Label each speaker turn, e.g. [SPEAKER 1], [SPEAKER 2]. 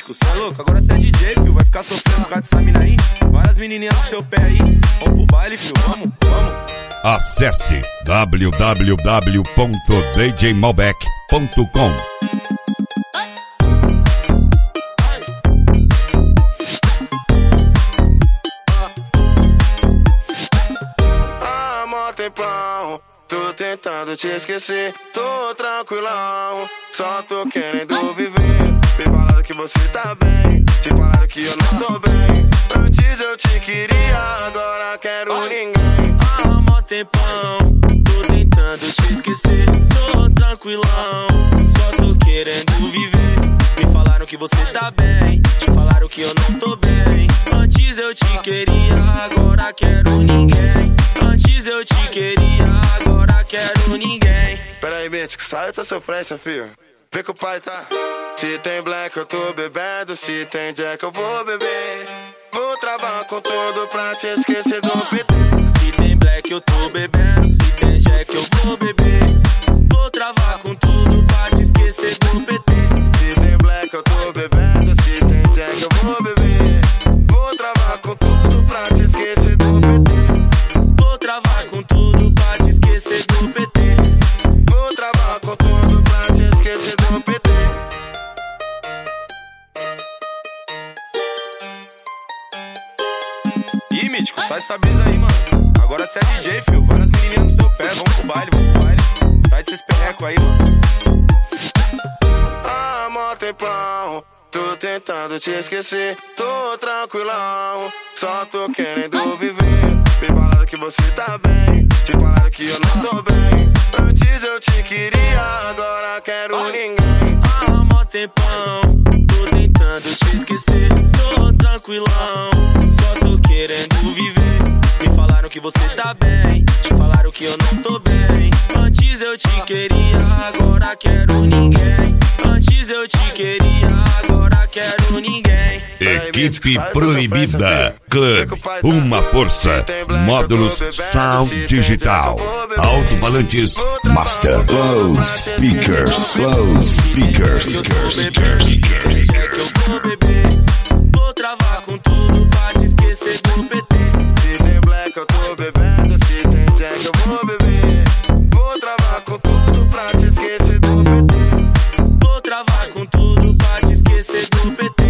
[SPEAKER 1] mítico, cê é louco? Agora cê é DJ, filho, vai ficar sofrendo por causa dessa mina aí? Várias menininhas no seu pé aí. Vamos pro baile, filho, vamos.
[SPEAKER 2] Acesse www.djmalbec.com.
[SPEAKER 3] Há mó tempão, tô tentando te esquecer. Tô tranquilão, só tô querendo viver. Me falaram que você tá bem, te falaram que eu não tô bem. Antes eu te queria, agora quero ninguém.
[SPEAKER 1] Há mó tempão, tô tentando te esquecer. Tô tranquilão, só tô querendo viver. Me falaram que você tá bem, te falaram que eu não tô bem. Antes eu te queria, agora quero ninguém. Antes eu te queria, agora quero ninguém.
[SPEAKER 3] Pera aí, mítico, sai dessa sofrência, filho. Vê que o pai tá. Se tem black eu tô bebendo, se tem jack eu vou beber. Vou travar com tudo pra te esquecer do PT.
[SPEAKER 1] Se tem black eu tô bebendo, se tem jack eu vou beber. Vou travar com tudo pra te esquecer do PT.
[SPEAKER 3] Se tem black eu tô bebendo, se tem jack eu vou beber. Vou travar com tudo pra te esquecer do PT.
[SPEAKER 1] Vou travar com tudo pra te esquecer do PT.
[SPEAKER 3] Vou travar com tudo pra te esquecer do PT.
[SPEAKER 1] Ih, mítico, sai dessa brisa aí, mano. Agora cê é DJ, filho. Várias menininhas no seu pé. Vamos pro baile, vamos pro baile. Sai desses perrecos aí, mano.
[SPEAKER 3] Há mó tempão, tô tentando te esquecer. Tô tranquilão, só tô querendo viver. Me falaram que você tá bem, te falaram que eu não tô bem. Antes eu te queria, agora quero ninguém.
[SPEAKER 1] Há mó tempão, tô tentando te esquecer. Tô tranquilão, só tô querendo viver. Me falaram que você tá bem, te falaram que eu não tô bem. Antes eu te queria, agora quero ninguém. Antes eu te queria, agora quero ninguém.
[SPEAKER 2] Equipe Proibida Club, uma força. Módulos Sound Digital, alto-falantes Master, Close Speakers,
[SPEAKER 1] Eu vou beber, vou travar com tudo pra te esquecer do PT.
[SPEAKER 3] Se tem black eu tô bebendo, se tem jack eu vou beber. Vou travar com tudo pra te esquecer do PT.
[SPEAKER 1] Vou travar com tudo pra te esquecer do PT.